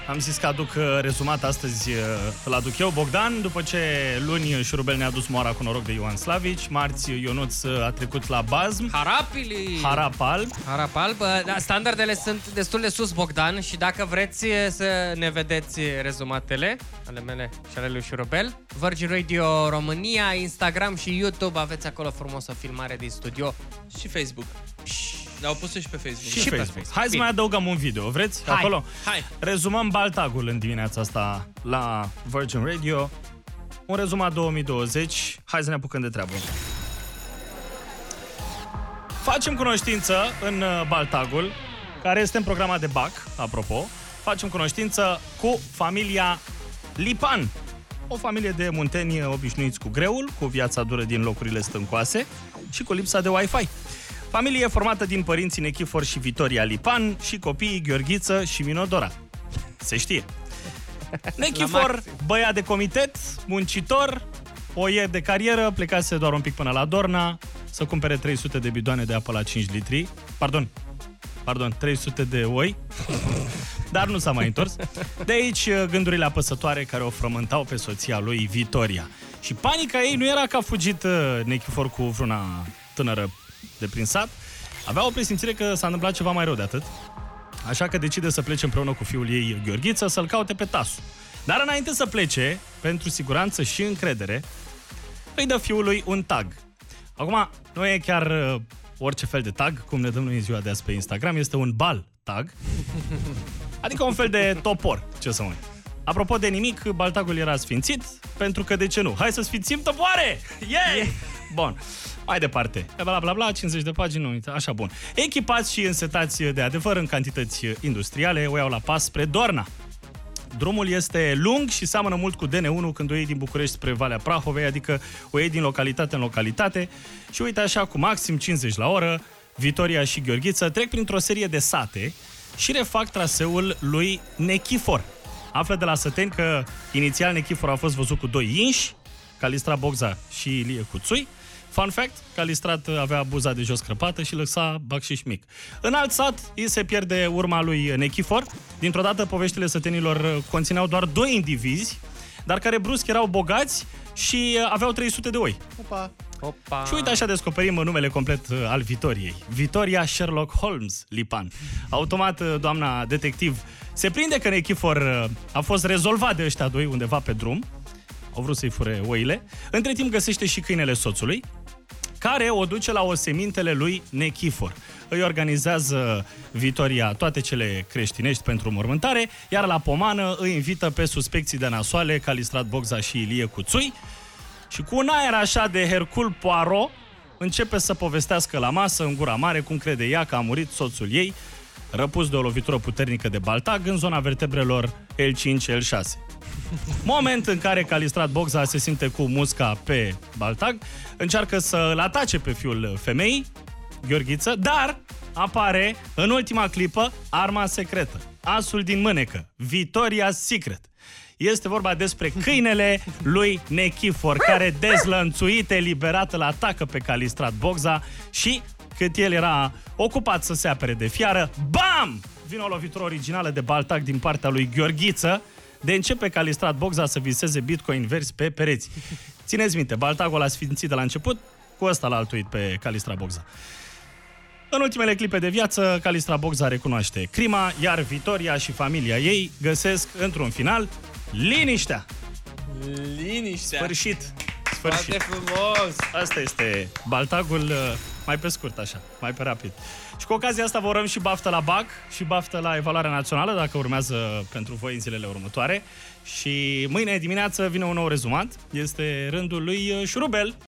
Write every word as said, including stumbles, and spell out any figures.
Am zis că aduc rezumat astăzi, îl aduc eu, Bogdan. După ce luni Șurubel ne-a dus moara cu noroc de Ioan Slavici, marți Ionuț a trecut la bazm. Harapili! Harap alb. Harap alb. Da, standardele sunt destul de sus, Bogdan, și dacă vreți să ne vedeți rezumatele, ale mele și ale lui Șurubel, Virgin Radio România, Instagram și YouTube, aveți acolo frumos o filmare din studio. Și Facebook. Le-au pus și pe Facebook. Și, și pe Facebook. Hai să mai adăugăm un video, vreți? Hai. Acolo. Hai. Rezumăm Baltagul în dimineața asta la Virgin Radio. Un rezumat două mii douăzeci. Hai să ne apucăm de treabă. Facem cunoștință în Baltagul, care este în programa de B A C, apropo. Facem cunoștință cu familia Lipan. O familie de munteni obișnuiți cu greul, cu viața dură din locurile stâncoase și cu lipsa de Wi-Fi. Familie formată din părinții Nechifor și Vitoria Lipan și copiii Gheorghiță și Minodora. Se știe. Nechifor, băiat de comitet, muncitor, oier de carieră, plecase doar un pic până la Dorna să cumpere trei sute de bidoane de apă la cinci litri. Pardon, pardon, trei sute de oi. Dar nu s-a mai întors. De aici gândurile apăsătoare care o frământau pe soția lui Vitoria. Și panica ei nu era că a fugit Nechifor cu vreuna tânără de prin sat, avea o presimțire că s-a întâmplat ceva mai rău de atât, așa că decide să plece împreună cu fiul ei Gheorghiță să-l caute pe tasul. Dar înainte să plece, pentru siguranță și încredere, îi dă fiului un tag. Acum, nu e chiar uh, orice fel de tag, cum ne dăm noi în ziua de azi pe Instagram, este un bal tag, adică un fel de topor, ce să mai. Apropo de nimic, Baltagul era sfințit, pentru că de ce nu? Hai să sfințim topoare! Yay! Yeah! Bun. Mai departe. Bla, bla, bla, cincizeci de pagini, nu uita. Așa, bun. Echipați și însetați de adevăr în cantități industriale, o iau la pas spre Dorna. Drumul este lung și seamănă mult cu D N unu când o iei din București spre Valea Prahovei, adică o iei din localitate în localitate și uite așa, cu maxim cincizeci la oră, Vitoria și Gheorghiță trec printr-o serie de sate și refac traseul lui Nechifor. Află de la săteni că inițial Nechifor a fost văzut cu doi inși, Calistrat Bogza și Ilie Cuțui. Fun fact, Calistrat avea buza de jos crăpată și lăsa bacșiș mic. În alt sat, îi se pierde urma lui Nechifor. Dintr-o dată, poveștile sătenilor conțineau doar doi indivizi, dar care brusc erau bogați și aveau trei sute de oi. Opa. Opa. Și uite așa descoperim numele complet al Vitoriei. Vitoria Sherlock Holmes Lipan. Automat, doamna detectiv se prinde că Nechifor a fost rezolvat de ăștia doi undeva pe drum. Au vrut să-i fure oile. Între timp găsește și câinele soțului, care o duce la osemintele lui Nechifor. Îi organizează Vitoria toate cele creștinești pentru mormântare, iar la pomană îi invită pe suspecții de nasoale, Calistrat Bogza și Ilie Cuțui, și cu un aer așa de Hercule Poirot începe să povestească la masă, în gura mare, cum crede ea că a murit soțul ei, răpus de o lovitură puternică de baltag în zona vertebrelor L cinci L șase. Moment în care Calistrat Bogza se simte cu musca pe baltag, încearcă să îl atace pe fiul femeii, Gheorghiță, dar apare în ultima clipă arma secretă, asul din mânecă, Victoria's Secret. Este vorba despre câinele lui Nechifor, care dezlănțuit, eliberat, îl atacă pe Calistrat Bogza și, cât el era ocupat să se apere de fiară, bam! Vine o lovitură originală de baltag din partea lui Gheorghiță, de începe Calistrat Bogza să viseze bitcoin verzi pe pereți. Țineți minte, baltagul a sfințit de la început, cu ăsta l-a altuit pe Calistrat Bogza. În ultimele clipe de viață, Calistrat Bogza recunoaște crima, iar Vitoria și familia ei găsesc, într-un final, liniștea. Liniștea. Sfârșit. Foarte Sfârșit. frumos. Asta este baltagul, mai pe scurt așa, mai pe rapid. Și cu ocazia asta vă urăm și baftă la B A C și baftă la evaluarea națională, dacă urmează pentru voi în zilele următoare. Și mâine dimineață vine un nou rezumat. Este rândul lui Șurubel.